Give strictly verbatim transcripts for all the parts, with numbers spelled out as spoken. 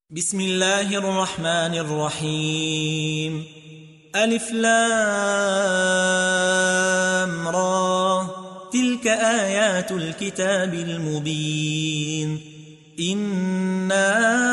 بسم الله الرحمن الرحيم. ألف لام را، تلك آيات الكتاب المبين. إنا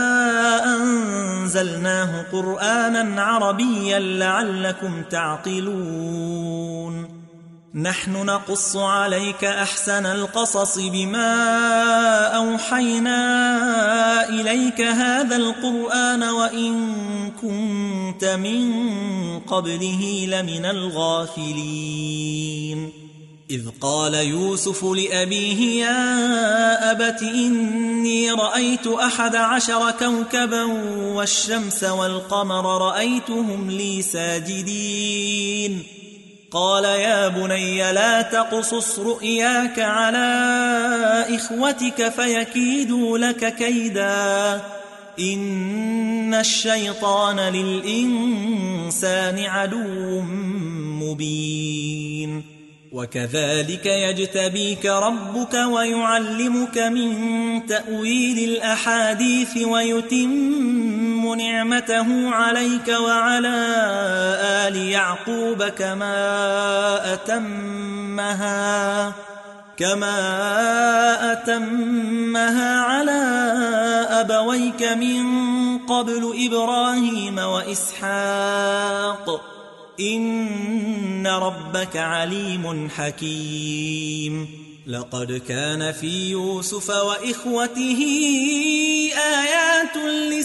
أنزلناه قرآنا عربيا لعلكم تعقلون. نحن نقص عليك أحسن القصص بما أوحينا إليك هذا القرآن وإن كنت من قبله لمن الغافلين. إذ قال يوسف لأبيه يا أبت إني رأيت أحد عشر كوكبا والشمس والقمر رأيتهم لي ساجدين. قال يا بني لا تقصص رؤياك على إخوتك فيكيدوا لك كيدا، إن الشيطان للإنسان عدو مبين. وكذلك يجتبيك ربك ويعلمك من تأويل الأحاديث ويتم نعمته عليك وعلى آل يعقوب كما أتمها كما أتمها على أبويك من قبل إبراهيم وإسحاق إن ربك عليم حكيم. لقد كان في يوسف وإخوته آيات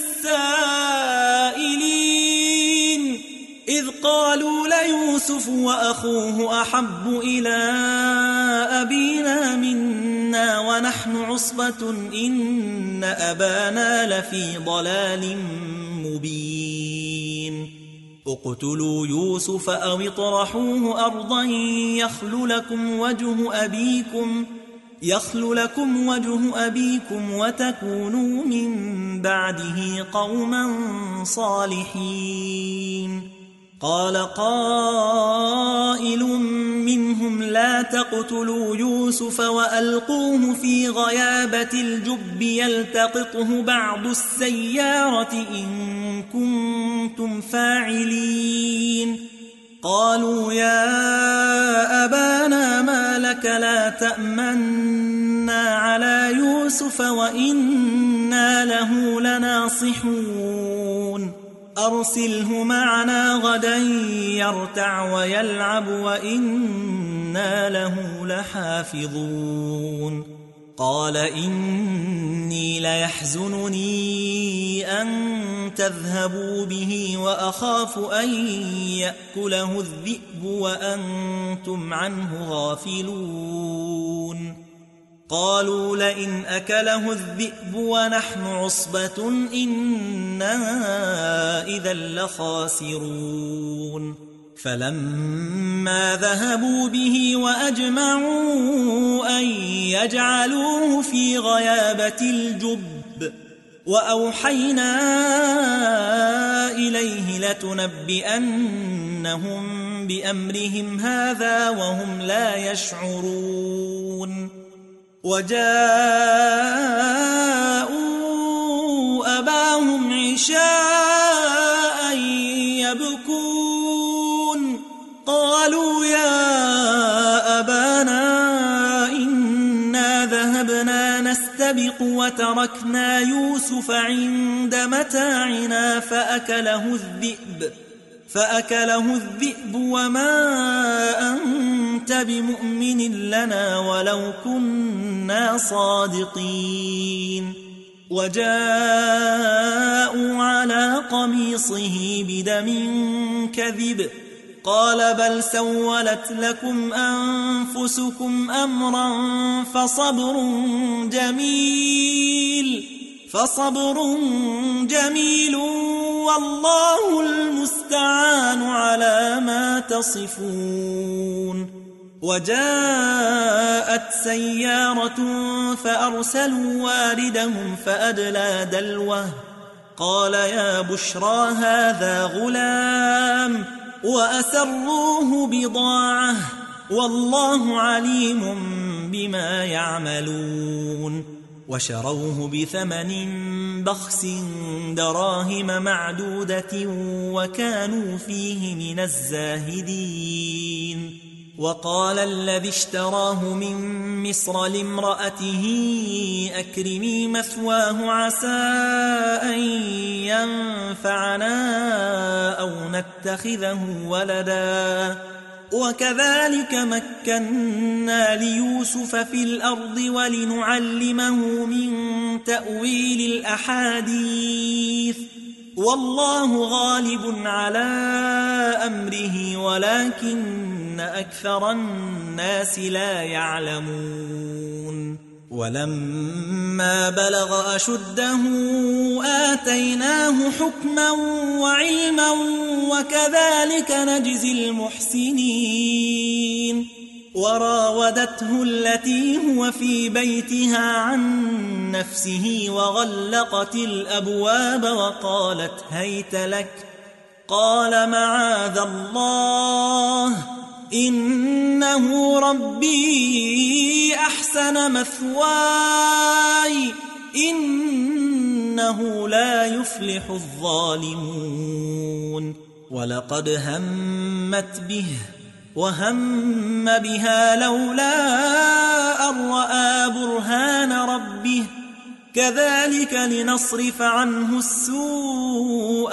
للسائلين إذ قالوا ليوسف وأخوه أحب إلى أبينا منا ونحن عصبة إن أبانا لفي ضلال مبين. اقتلوا يوسف أو اطرحوه أرضا يخل لكم وجه أبيكم يخل لكم وجه أبيكم وتكونوا من بعده قوما صالحين. قال قائل منهم لا تقتلوا يوسف وألقوه في غيابة الجب يلتقطه بعض السيارة إن كنتم فاعلين. قالوا يا أبانا ما لك لا تأمنا على يوسف وإنا له لناصحون. أرسله معنا غدا يرتع ويلعب وإنا له لحافظون. قال إني ليحزنني أن تذهبوا به وأخاف أن يأكله الذئب وأنتم عنه غافلون. قالوا لئن أكله الذئب ونحن عصبة إنا إذا لخاسرون. فلما ذهبوا به وأجمعوا أن يجعلوه في غيابة الجب وأوحينا إليه لتنبئنهم بأمرهم هذا وهم لا يشعرون. وجاءوا أباهم عشاء يبكون. قالوا يا أبانا إنا ذهبنا نستبق وتركنا يوسف عند متاعنا فأكله الذئب فأكله الذئب وما أنت بمؤمن لنا ولو كنا صادقين. وجاءوا على قميصه بدم كذب قال بل سولت لكم أنفسكم أمرا فصبر جميل فصبر جميل والله المستعان على ما تصفون. وجاءت سيارة فأرسلوا واردهم فأدلى دلوه قال يا بشرى هذا غلام وأسروه بضاعة والله عليم بما يعملون. وشروه بثمن بخس دراهم معدودة وكانوا فيه من الزاهدين. وقال الذي اشتراه من مصر لامرأته أكرمي مثواه عسى أن ينفعنا أو نتخذه ولدا وكذلك مكنا ليوسف في الأرض ولنعلمه من تأويل الأحاديث والله غالب على أمره ولكن أكثر الناس لا يعلمون. ولما بلغ أشده آتيناه حكما وعلما وكذلك نجزي المحسنين. وراودته التي هو في بيتها عن نفسه وغلقت الأبواب وقالت هيت لك قال معاذ الله إنه ربي أحسن مثواي إنه لا يفلح الظالمون. ولقد همت به وهم بها لولا أن رأى برهان ربه كذلك لنصرف عنه السوء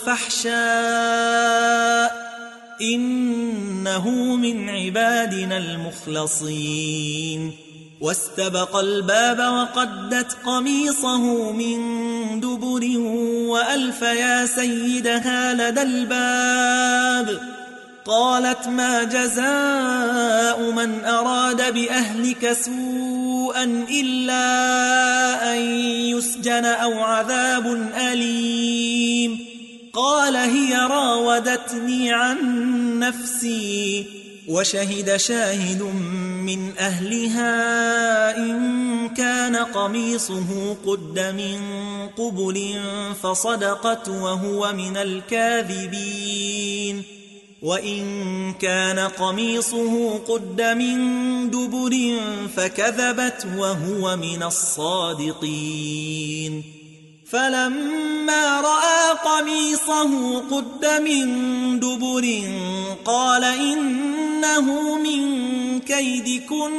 والفحشاء إنه من عبادنا المخلصين. واستبق الباب وقدت قميصه من دبر وألف يا سيدها لدى الباب قالت ما جزاء من أراد بأهلك سوءا إلا أن يسجن أو عذاب أليم. قال هي راودتني عن نفسي وشهد شاهد من أهلها إن كان قميصه قد من قبل فصدقت وهو من الكاذبين وإن كان قميصه قد من دبر فكذبت وهو من الصادقين. فلما رأى قميصه قد من دبر قال إنه من كيدكن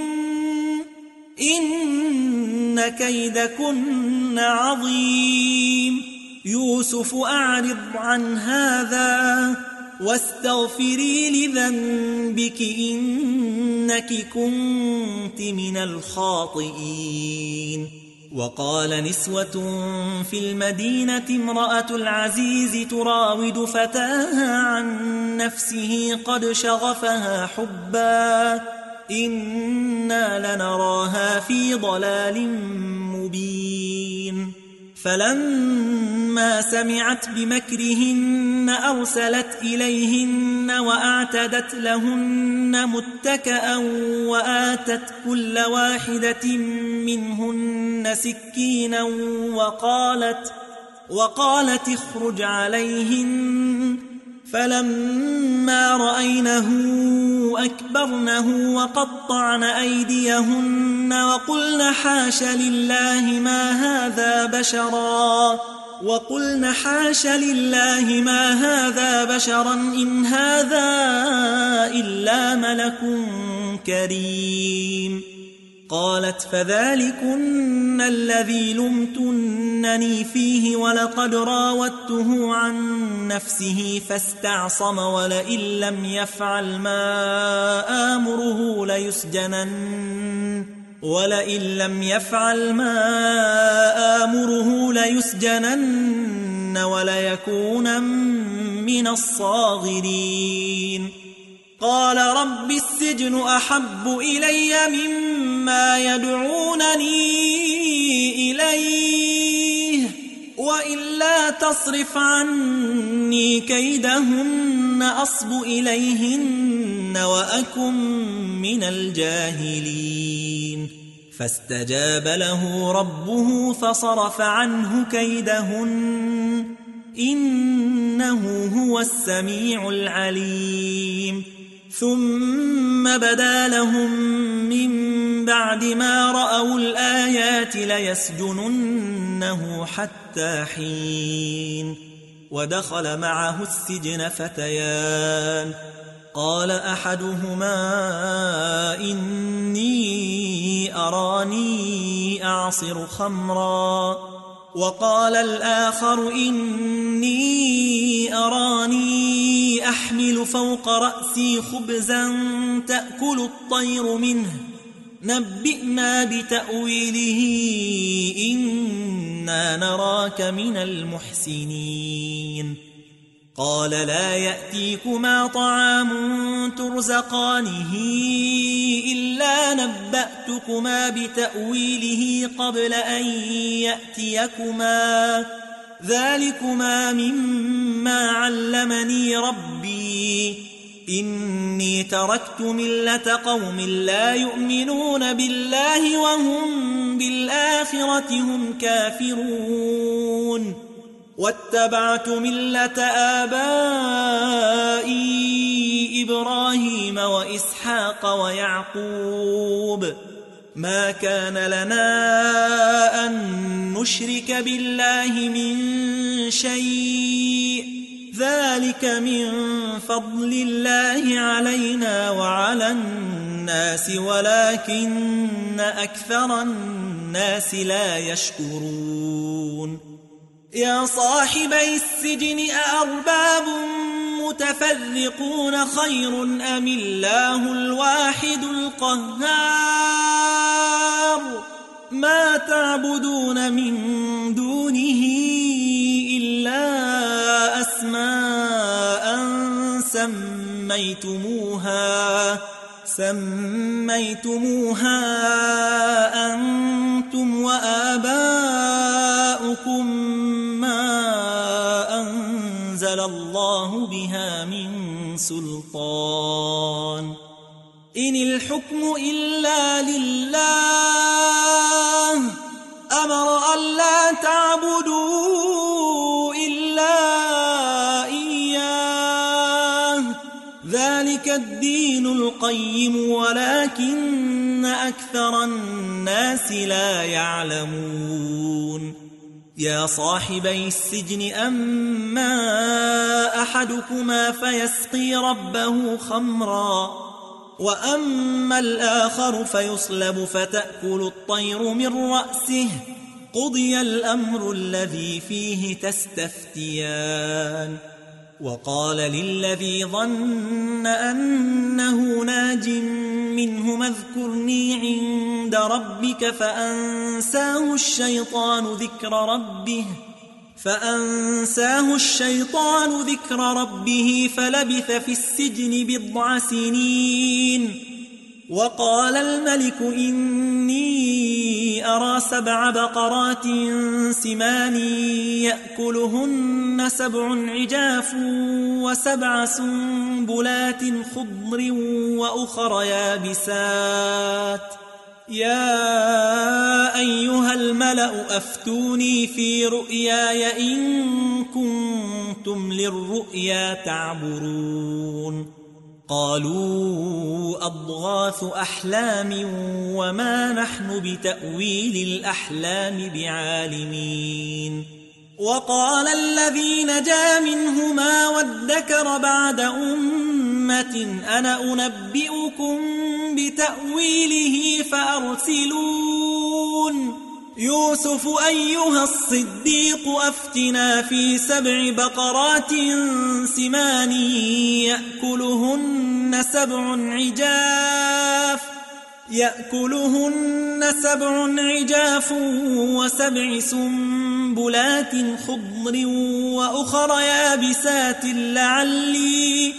إن كيدكن عظيم. يوسف أعرض عن هذا واستغفري لذنبك إنك كنت من الخاطئين. وقال نسوة في المدينة امرأة العزيز تراود فتاها عن نفسه قد شغفها حبا إنا لنراها في ضلال مبين. فلما سمعت بمكرهن أرسلت إليهن وأعتدت لهن متكأ وآتت كل واحدة منهن سكينا وقالت, وقالت اخرج عليهن. فلما رأينه أكبرنه وقطعن أيديهن وقلن حاش لله ما هذا بشرا وقلن حاش لله ما هذا بشرا إن هذا إلا ملك كريم. قالت فذلكن الذي لمتنني فيه ولقد راودته عن نفسه فاستعصم ولئن لم يفعل ما آمره ليسجنن ولئن لم يفعل ما آمره ليسجنن وليكونن من الصاغرين. قال رب السجن أحب إلي مما يدعونني إليه وإلا تصرف عني كيدهن أصب إليهن وأكن من الجاهلين. فاستجاب له ربه فصرف عنه كيدهن إنه هو السميع العليم. ثم بدا لهم من بعد ما رأوا الآيات ليسجننه حتى حين ودخل معه السجن فتيان قال أحدهما إني أراني أعصر خمرا وقال الآخر إني أراني أحمل فوق رأسي خبزا تأكل الطير منه نبئنا بتأويله إنا نراك من المحسنين قال لا يأتيكما طعام ترزقانه إلا نبأتكما بتأويله قبل أن يأتيكما ذلكما مما علمني ربي إني تركت ملة قوم لا يؤمنون بالله وهم بالآخرة هم كافرون واتبعت ملة آبائي إبراهيم وإسحاق ويعقوب ما كان لنا أن نشرك بالله من شيء ذلك من فضل الله علينا وعلى الناس ولكن أكثر الناس لا يشكرون يا صاحبي السجن أأرباب متفرقون خير أم الله الواحد القهار ما تعبدون من دونه إلا أسماء سميتموها سميتموها أنتم وآباؤكم ما أنزل الله بها من سلطان إن الحكم إلا لله أمر ألا تعبدوا إلا إياه ذلك الدين القيم ولكن أكثر الناس لا يعلمون يا صاحبي السجن أما أحدكما فيسقي ربه خمرا وأما الآخر فيصلب فتأكل الطير من رأسه قضي الأمر الذي فيه تستفتيان وقال للذي ظن أنه ناج منهما اذكرني عند ربك فأنساه الشيطان ذكر ربه فأنساه الشيطان ذكر ربه فلبث في السجن بضع سنين وقال الملك إني أرى سبع بقرات سمان يأكلهن سبع عجاف وسبع سنبلات خضر وأخر يابسات يا أيها الملأ أفتوني في رؤياي إن كنتم للرؤيا تعبرون قالوا أضغاث أحلام وما نحن بتأويل الأحلام بعالمين وقال الذي نجا منهما وادكر بعد أمة أنا أنبئكم بتأويله فأرسلون يوسف أيها الصديق أفتنا في سبع بقرات سمان يأكلهن سبع عجاف يأكلهن سبع عجاف وسبع سنبلات خضر وأخر يابسات لعلي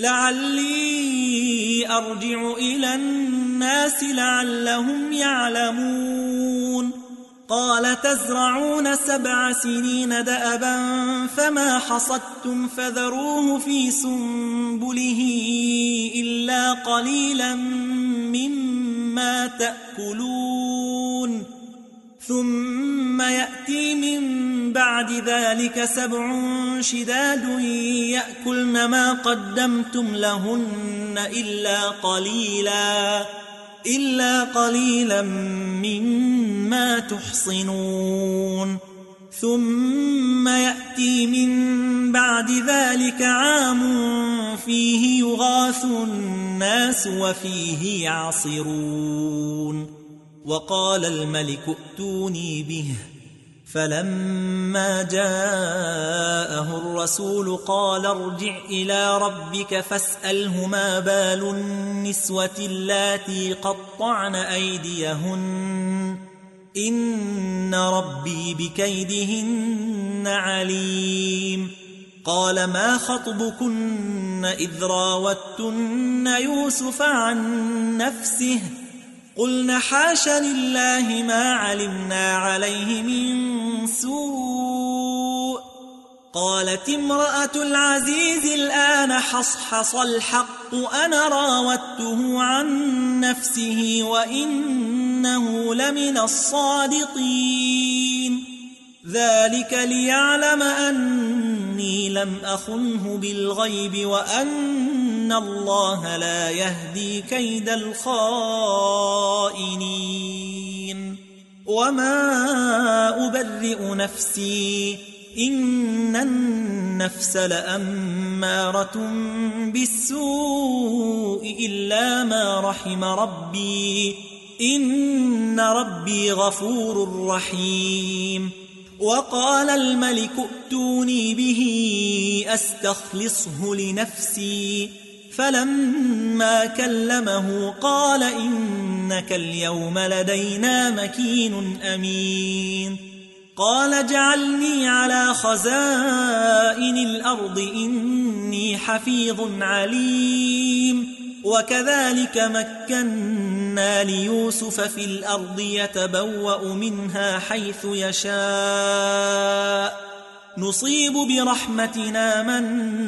لعلي أرجع إلى الناس لعلهم يعلمون قال تزرعون سبع سنين دأبا فما حصدتم فذروه في سنبله إلا قليلا مما تأكلون ثم يأتي من بعد ذلك سبع شداد يأكلن ما قدمتم لهن إلا قليلا إلا قليلا مما تحصنون ثم يأتي من بعد ذلك عام فيه يغاث الناس وفيه يعصرون وقال الملك ائتوني به فلما جاءه الرسول قال ارجع إلى ربك فاسأله ما بال النسوة اللاتي قطعن أيديهن إن ربي بكيدهن عليم قال ما خطبكن إذ راوتن يوسف عن نفسه قلنا حاش لله ما علمنا عليه من سوء قالت امرأة العزيز الآن حصحص الحق أنا راودته عن نفسه وإنه لمن الصادقين ذلك ليعلم أني لم أخنه بالغيب وأن الله لا يهدي كيد الخائنين وما أبرئ نفسي إن النفس لأمارة بالسوء إلا ما رحم ربي إن ربي غفور رحيم وقال الملك ائتوني به أستخلصه لنفسي فلما كلمه قال إنك اليوم لدينا مكين أمين قال اجعلني على خزائن الأرض إني حفيظ عليم وكذلك مكنا ليوسف في الأرض يتبوأ منها حيث يشاء نصيب برحمتنا من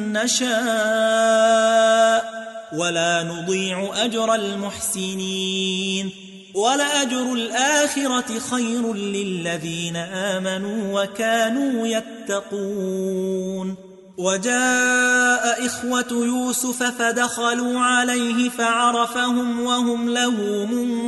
نشاء ولا نضيع أجر المحسنين ولأجر الآخرة خير للذين آمنوا وكانوا يتقون وجاء إخوة يوسف فدخلوا عليه فعرفهم وهم له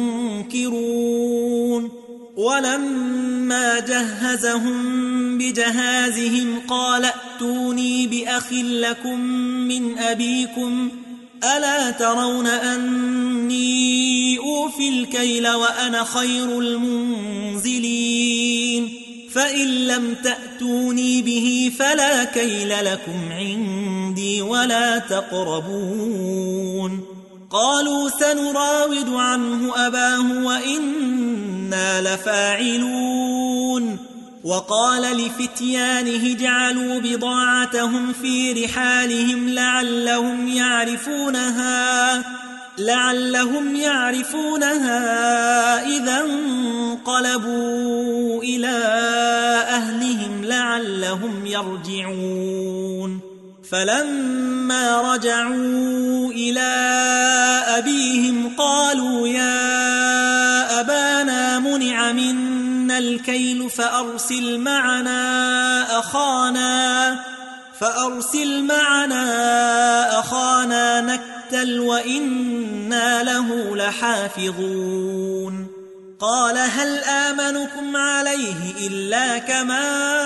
منكرون ولما جهزهم بجهازهم قال ائتوني بأخ لكم من أبيكم ألا ترون أني أوفي الكيل وأنا خير المنزلين فإن لم تأتوني به فلا كيل لكم عندي ولا تقربون قالوا سنراود عنه أباه وإنا لفاعلون وقال لفتيانه اجعلوا بضاعتهم في رحالهم لعلهم يعرفونها لعلهم يعرفونها إذا انقلبوا إلى أهلهم لعلهم يرجعون فلما رجعوا إلى أبيهم قالوا يا أبانا منع منا الكيل فأرسل معنا أخانا فأرسل معنا أخانا نكتل وإنا له لحافظون قال هل آمنكم عليه إلا كما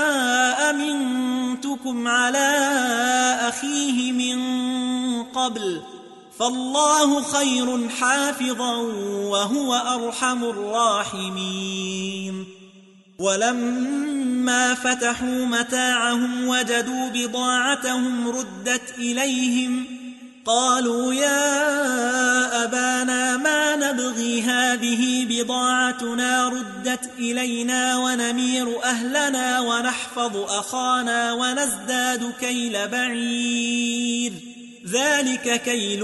أمنتكم على أخيه من قبل فالله خير حافظا وهو أرحم الراحمين ولما فتحوا متاعهم وجدوا بضاعتهم ردت إليهم قالوا يا أبانا ما نبغي هذه بضاعتنا ردت إلينا ونمير أهلنا ونحفظ أخانا ونزداد كيل بعير ذلك كيل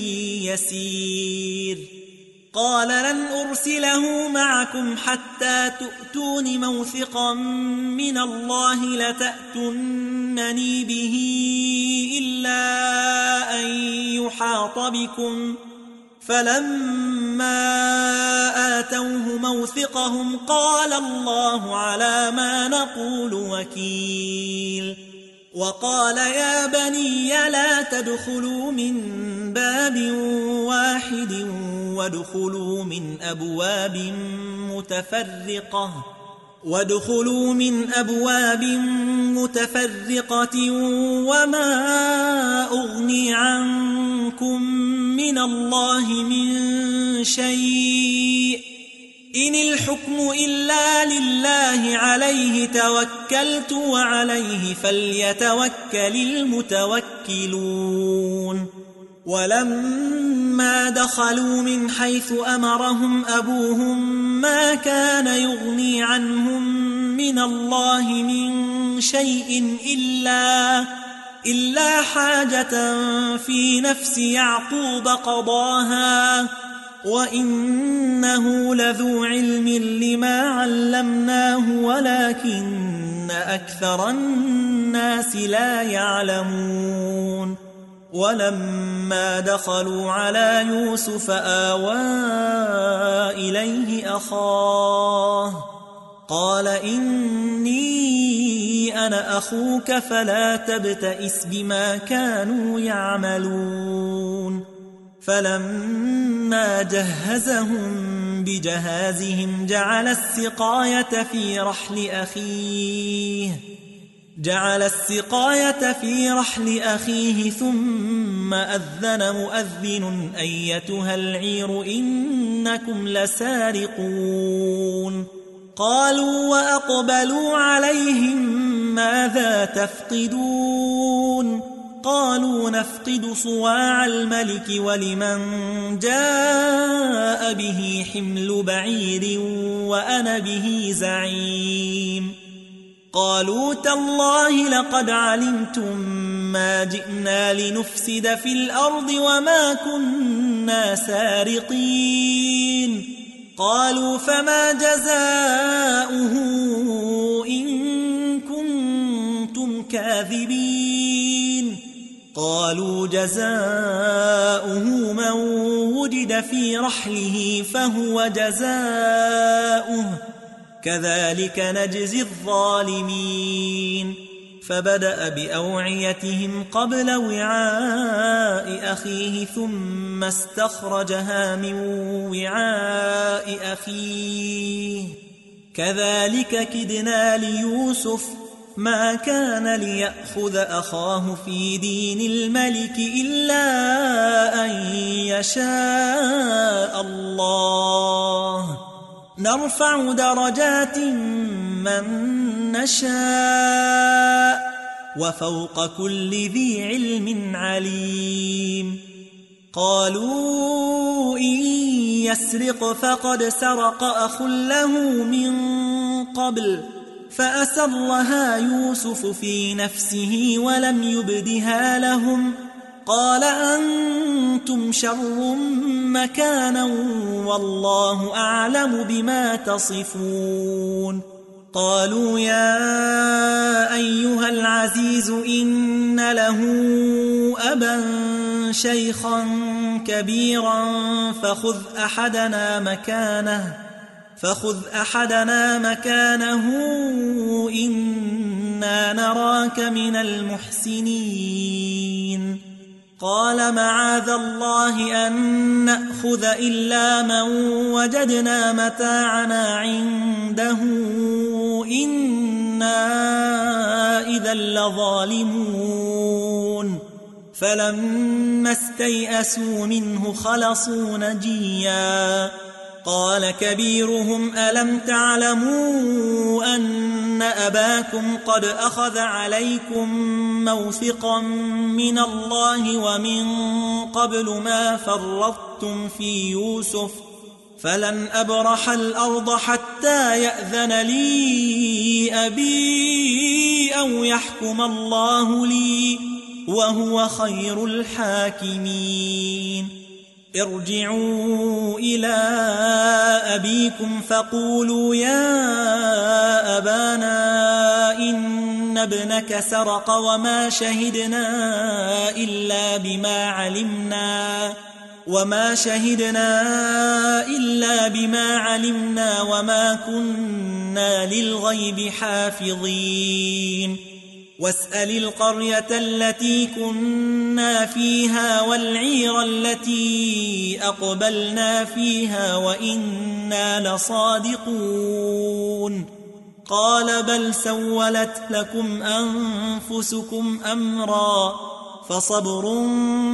يسير قال لن أرسله معكم حتى تؤتون موثقا من الله لتأتونني به إلا أن يحاط بكم فلما آتوه موثقهم قال الله على ما نقول وكيل وقال يا بني لا تدخلوا من باب واحد وادخلوا من أبواب متفرقة وادخلوا من أبواب متفرقة وما أغني عنكم من الله من شيء إن الحكم إلا لله عليه توكلت وعليه فليتوكل المتوكلون ولما دخلوا من حيث أمرهم أبوهم ما كان يغني عنهم من الله من شيء إلا إلا حاجة في نفس يعقوب قضاها وإنه لذو علم لما علمناه ولكن أكثر الناس لا يعلمون ولما دخلوا على يوسف آوى إليه أخاه قال إني أنا أخوك فلا تبتئس بما كانوا يعملون فلما جهزهم بجهازهم جعل السقاية في رحل أخيه جعل السقاية في رحل أخيه ثم أذن مؤذن أيتها العير إنكم لسارقون قالوا وأقبلوا عليهم ماذا تفقدون قالوا نفقد صواع الملك ولمن جاء به حمل بعير وأنا به زعيم قالوا تالله لقد علمتم ما جئنا لنفسد في الأرض وما كنا سارقين قالوا فما جزاؤه إن كنتم كاذبين قالوا جزاؤه من وجد في رحله فهو جزاؤه كذلك نجزي الظالمين فبدأ بأوعيتهم قبل وعاء أخيه ثم استخرجها من وعاء أخيه كذلك كدنا ليوسف ما كان ليأخذ أخاه في دين الملك إلا أن يشاء الله نرفع درجات من نشاء وفوق كل ذي علم عليم قالوا إن يسرق فقد سرق أخ له من قبل فأسرها يوسف في نفسه ولم يبدها لهم قال أنتم شر مكانا والله أعلم بما تصفون قالوا يا أيها العزيز إن له أبا شيخا كبيرا فخذ أحدنا مكانه فخذ أحدنا مكانه إنا نراك من المحسنين قال معاذ الله أن نأخذ إلا من وجدنا متاعنا عنده إنا إذا لظالمون فلما استيئسوا منه خلصوا نجيا قال كبيرهم ألم تعلموا أن أباكم قد أخذ عليكم موثقا من الله ومن قبل ما فرطتم في يوسف فلن أبرح الأرض حتى يأذن لي أبي أو يحكم الله لي وهو خير الحاكمين ارجعوا إلى أبيكم فقولوا يا أبانا إن ابنك سرق وما شهدنا إلا بما علمنا وما شهدنا إلا بما علمنا وما كنا للغيب حافظين واسأل القرية التي كنا فيها والعير التي أقبلنا فيها وإنا لصادقون قال بل سولت لكم أنفسكم أمرا فصبر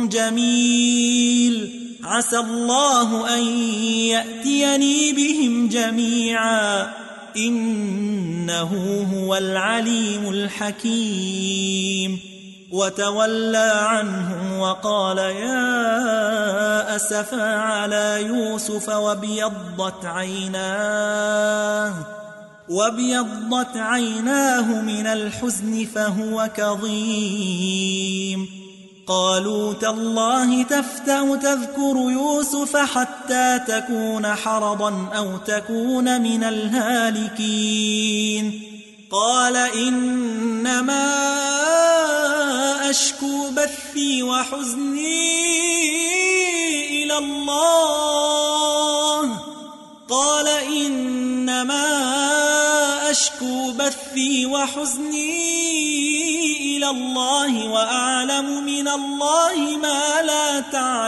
جميل عسى الله أن يأتيني بهم جميعا إنه هو العليم الحكيم وتولى عنهم وقال يا أسفا على يوسف وابيضت عيناه وابيضت عيناه من الحزن فهو كظيم قالوا تالله تفتأ تذكر يوسف حتى تكون حرضا أو تكون من الهالكين قال إنما أشكو بثي وحزني إلى الله قال إنما أشكو بثي وحزني إلى الله وأعلم من الله ما لا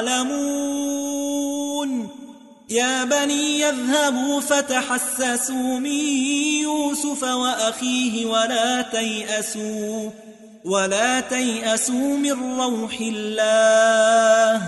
تعلمون يا بني يذهبوا فتحسسوا من يوسف وأخيه ولا تيأسوا ولا تيأسوا من روح الله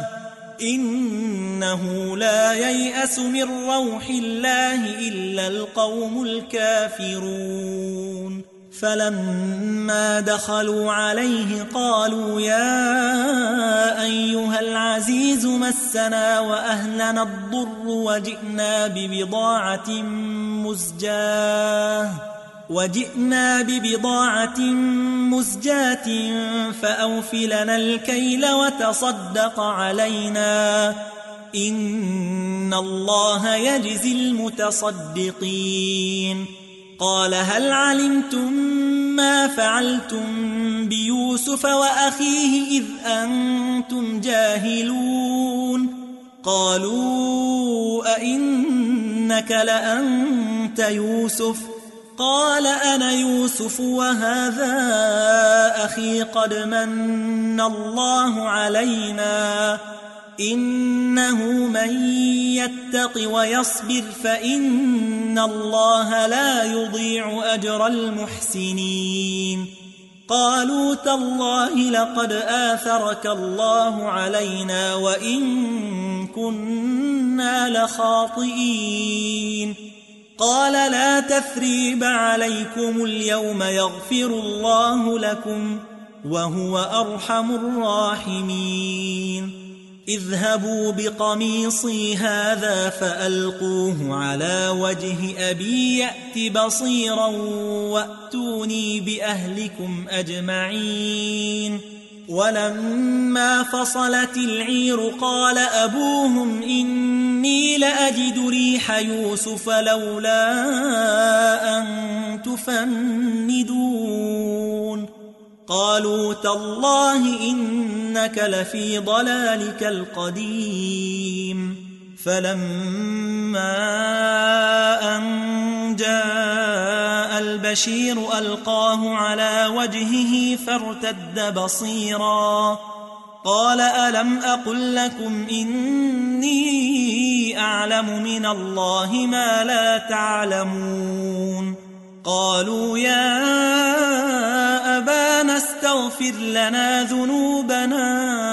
إنه لا ييأس من روح الله إلا القوم الكافرون فلما دخلوا عليه قالوا يا أيها العزيز مسنا وأهلنا الضر وجئنا ببضاعة مزجاة وجئنا ببضاعة مزجاة فأوفلنا الكيل وتصدق علينا إن الله يجزي المتصدقين قال هل علمتم ما فعلتم بيوسف وأخيه إذ أنتم جاهلون قالوا أئنك لأنت يوسف قال أنا يوسف وهذا أخي قد من الله علينا إنه من يتق ويصبر فإن الله لا يضيع أجر المحسنين قالوا تالله لقد آثرك الله علينا وإن كنا لخاطئين قال لا تثريب عليكم اليوم يغفر الله لكم وهو أرحم الراحمين اذهبوا بقميصي هذا فألقوه على وجه أبي يأت بصيرا وأتوني بأهلكم أجمعين ولما فصلت العير قال أبوهم إني لأجد ريح يوسف لولا أن تفندون قالوا تالله إنك لفي ضلالك القديم فلما أن جاء البشير ألقاه على وجهه فارتد بصيرا قال ألم أقل لكم إني أعلم من الله ما لا تعلمون قالوا يا أبانا استغفر لنا ذنوبنا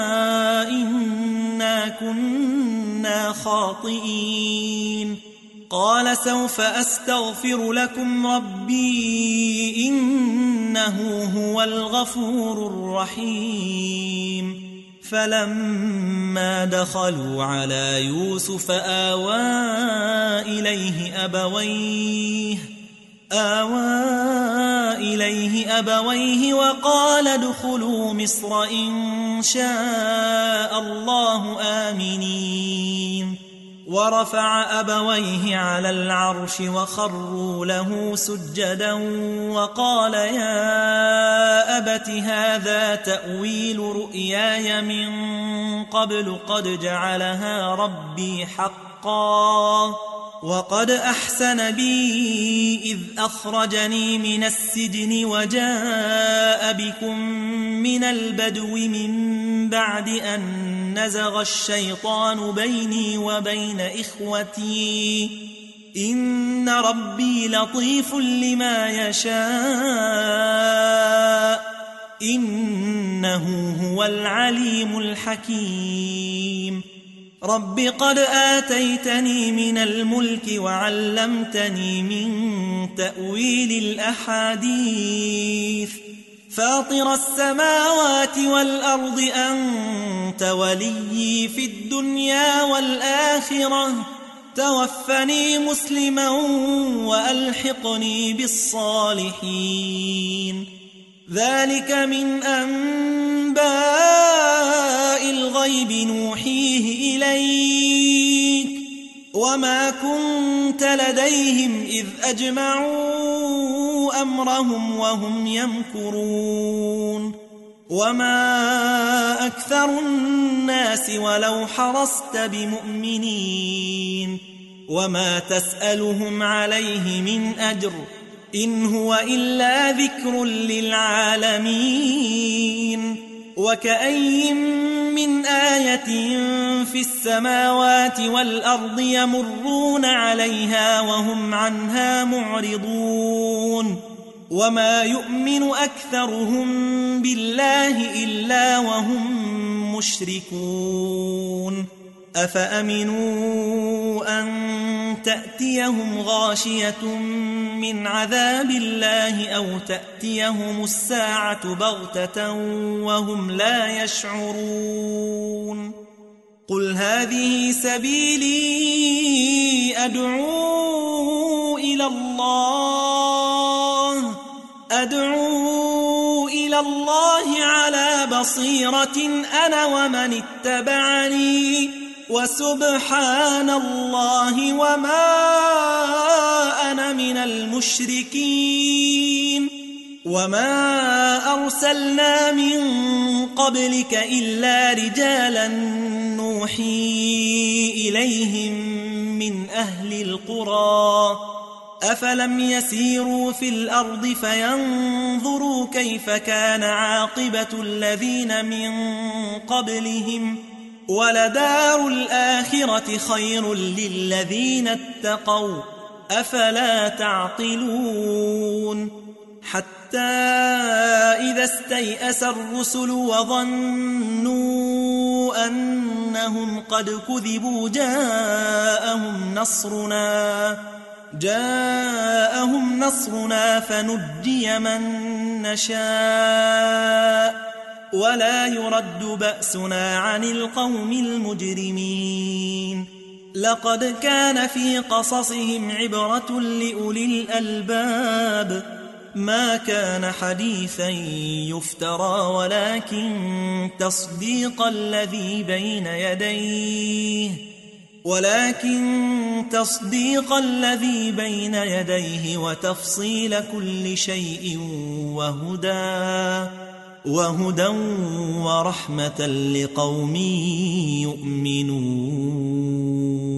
إنا كنا خاطئين قال سوف أستغفر لكم ربي إنه هو الغفور الرحيم فلما دخلوا على يوسف آوى إليه أبويه آوى إليه أبويه وقال ادخلوا مصر إن شاء الله آمنين ورفع أبويه على العرش وخروا له سجدا وقال يا أبت هذا تأويل رؤياي من قبل قد جعلها ربي حقا وقد أحسن بي إذ أخرجني من السجن وجاء بكم من البدو من بعد أن نزغ الشيطان بيني وبين إخوتي إن ربي لطيف لما يشاء إنه هو العليم الحكيم رب قد آتيتني من الملك وعلمتني من تأويل الأحاديث فاطر السماوات والأرض أنت وليي في الدنيا والآخرة توفني مسلما وألحقني بالصالحين ذلك من أنباء الغيب نوحيه إليك وما كنت لديهم إذ أجمعوا أمرهم وهم يمكرون وما أكثر الناس ولو حرصت بمؤمنين وما تسألهم عليه من أجر إن هو إلا ذكر للعالمين وكأي من آية في السماوات والأرض يمرون عليها وهم عنها معرضون وما يؤمن أكثرهم بالله إلا وهم مشركون أفأمنوا أن تأتيهم غاشية من عذاب الله أو تأتيهم الساعة بغتة وهم لا يشعرون قل هذه سبيلي أدعو إلى الله أدعو إلى الله على بصيرة أنا ومن اتبعني وسبحان الله وما أنا من المشركين وما أرسلنا من قبلك إلا رجالا نوحي إليهم من أهل القرى أفلم يسيروا في الأرض فينظروا كيف كان عاقبة الذين من قبلهم ولدار الآخرة خير للذين اتقوا أفلا تعقلون حتى إذا استيأس الرسل وظنوا أنهم قد كذبوا جاءهم نصرنا جاءهم نصرنا فنجي من نشاء ولا يرد بأسنا عن القوم المجرمين لقد كان في قصصهم عبرة لأولي الألباب ما كان حديثا يفترى ولكن تصديق الذي بين يديه ولكن تصديق الذي بين يديه وتفصيل كل شيء وهدى وهدى ورحمة لقوم يؤمنون